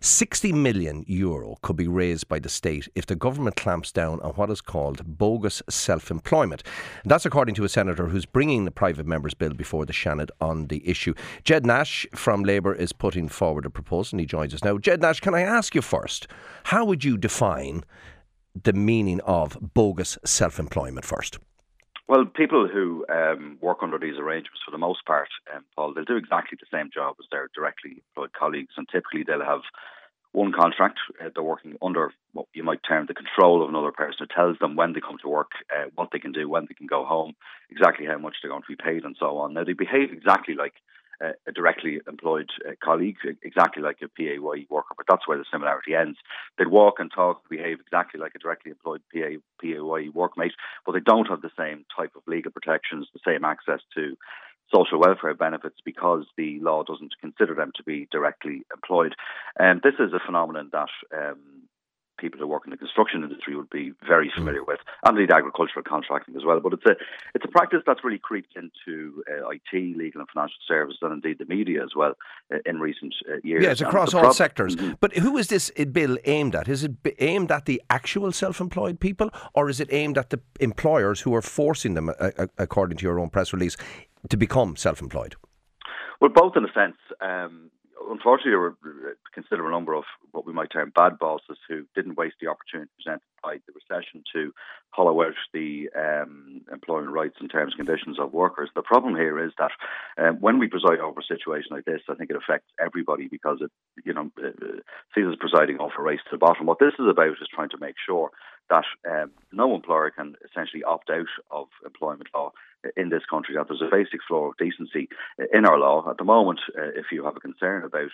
€60 million could be raised by the state if the government clamps down on what is called bogus self-employment. And that's according to a senator who's bringing the private members' bill before the Seanad on the issue. Jed Nash from Labour is putting forward a proposal and he joins us now. Jed Nash, can I ask you first, how would you define the meaning of bogus self-employment first? Well, people who work under these arrangements, for the most part, Paul, they'll do exactly the same job as their directly employed colleagues, and typically they'll have one contract. They're working under what you might term the control of another person who tells them when they come to work, what they can do, when they can go home, exactly how much they're going to be paid and so on. Now, they behave exactly like a directly employed colleague, exactly like a PAYE worker, but that's where the similarity ends. They'd walk and talk, behave exactly like a directly employed PAYE workmate, but they don't have the same type of legal protections, the same access to social welfare benefits because the law doesn't consider them to be directly employed. And this is a phenomenon that people who work in the construction industry would be very familiar with, and indeed agricultural contracting as well. But it's a practice that's really creeped into IT, legal and financial services, and indeed the media as well in recent years. Yeah, it's across all sectors. Mm-hmm. But who is this bill aimed at? Is it aimed at the actual self-employed people, or is it aimed at the employers who are forcing them, according to your own press release, to become self-employed? Well, both in a sense. Unfortunately, there were a considerable number of what we might term bad bosses who didn't waste the opportunity presented by the recession to hollow out the employment rights and terms and conditions of workers. The problem here is that when we preside over a situation like this, I think it affects everybody because it sees us presiding over a race to the bottom. What this is about is trying to make sure that no employer can essentially opt out of employment law in this country, that there's a basic floor of decency in our law. At the moment, if you have a concern about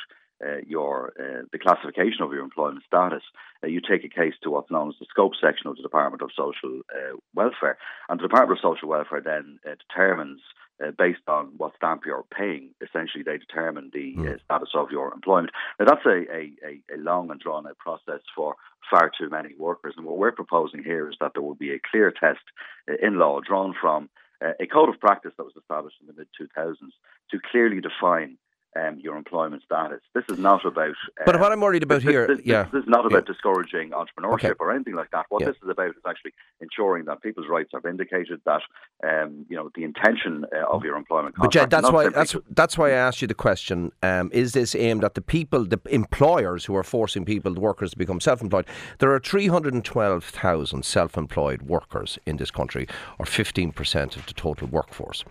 the classification of your employment status, you take a case to what's known as the scope section of the Department of Social Welfare. And the Department of Social Welfare then determines, based on what stamp you're paying, essentially they determine the status of your employment. Now that's a long and drawn out process for far too many workers. And what we're proposing here is that there will be a clear test in law drawn from a code of practice that was established in the mid-2000s to clearly define your employment status. This is not about... but what I'm worried about here... This is not about discouraging entrepreneurship or anything like that. What this is about is actually ensuring that people's rights are vindicated, that the intention of your employment contract... But Jed, that's why I asked you the question, is this aimed at the people, the employers who are forcing people, the workers, to become self-employed? There are 312,000 self-employed workers in this country, or 15% of the total workforce.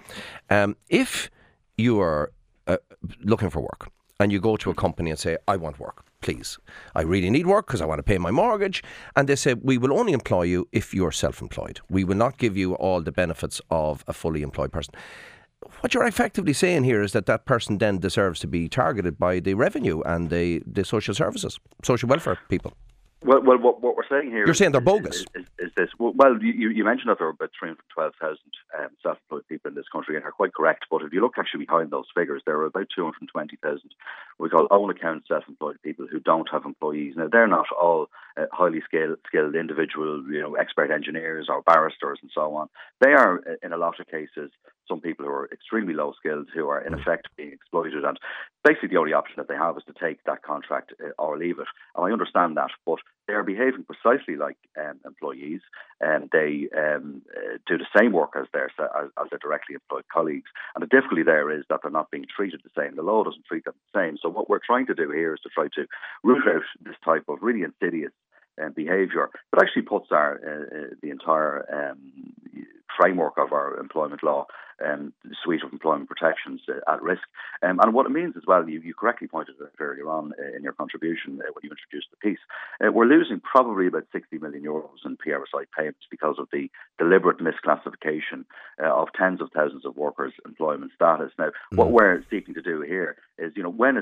If you are looking for work and you go to a company and say, I want work, please, I really need work because I want to pay my mortgage, and they say, we will only employ you if you're self-employed, we will not give you all the benefits of a fully employed person. What you're effectively saying here is that person then deserves to be targeted by the revenue and the social services, social welfare people. Well, what we're saying here... You're saying they're bogus. Is this... Well, you mentioned that there are about 312,000 self-employed people in this country, and are quite correct. But if you look actually behind those figures, there are about 220,000 we call own account self-employed people who don't have employees. Now, they're not all highly skilled individual, expert engineers or barristers and so on. They are, in a lot of cases, some people who are extremely low skilled, who are in effect being exploited, and basically the only option that they have is to take that contract or leave it. And I understand that, but they are behaving precisely like employees, and they do the same work as their directly employed colleagues. And the difficulty there is that they're not being treated the same. The law doesn't treat them the same. So what we're trying to do here is to try to root out this type of really insidious behaviour that actually puts the entire framework of our employment law suite of employment protections at risk. And what it means as well, you correctly pointed out earlier on in your contribution when you introduced the piece, we're losing probably about €60 million in PRSI payments because of the deliberate misclassification of tens of thousands of workers' employment status. Now, what we're seeking to do here is, when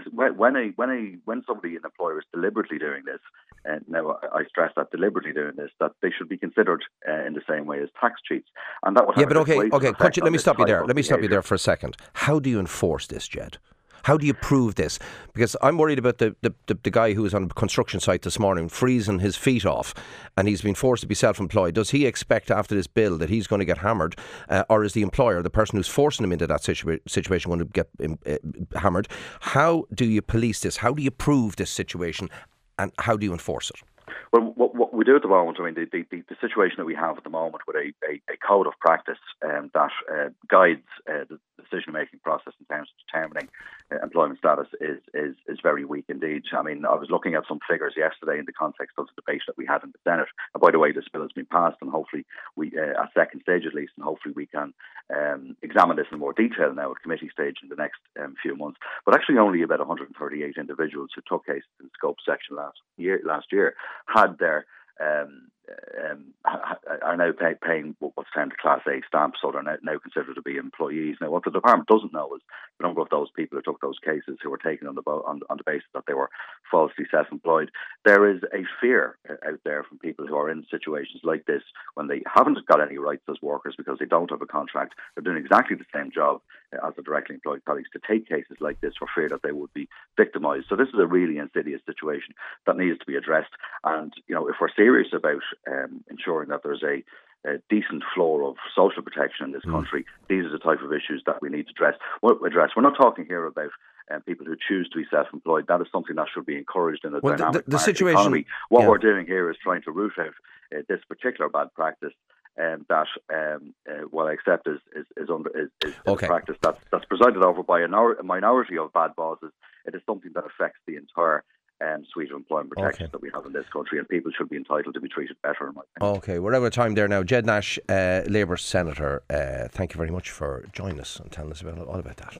somebody, an employer, is deliberately doing this, and now I stress that deliberately doing this, that they should be considered in the same way as tax cheats. And that would have let me stop you there. Let me stop you there for a second. How do you enforce this, Jed? How do you prove this? Because I'm worried about the guy who was on a construction site this morning freezing his feet off, and he's been forced to be self-employed. Does he expect after this bill that he's going to get hammered, or is the employer, the person who's forcing him into that situation, going to get hammered? How do you police this? How do you prove this situation, and how do you enforce it? Well, what we do at the moment, I mean, the situation that we have at the moment with a code of practice that guides the decision-making process in terms of determining employment status is very weak indeed. I mean, I was looking at some figures yesterday in the context of the debate that we had in the Senate. And by the way, this bill has been passed, and hopefully we, at second stage at least, and hopefully we can examine this in more detail now at committee stage in the next few months. But actually, only about 138 individuals who took cases in the scope section last year had their are now paying what's termed a Class A stamp, so they're now considered to be employees. Now, what the department doesn't know is the number of those people who took those cases who were taken on the basis that they were falsely self-employed. There is a fear out there from people who are in situations like this when they haven't got any rights as workers because they don't have a contract. They're doing exactly the same job as the directly employed colleagues to take cases like this for fear that they would be victimised. So this is a really insidious situation that needs to be addressed. And, you know, if we're serious about ensuring that there's a decent floor of social protection in this country, these are the type of issues that we need to address. We're not talking here about people who choose to be self-employed. That is something that should be encouraged in a dynamic the situation, economy. What we're doing here is trying to root out this particular bad practice. That what I accept is a practice that's presided over by a minority of bad bosses. It is something that affects the entire suite of employment protections that we have in this country, and people should be entitled to be treated better, in my opinion. Okay, we're out of time there now. Ged Nash, Labour Senator, thank you very much for joining us and telling us all about that.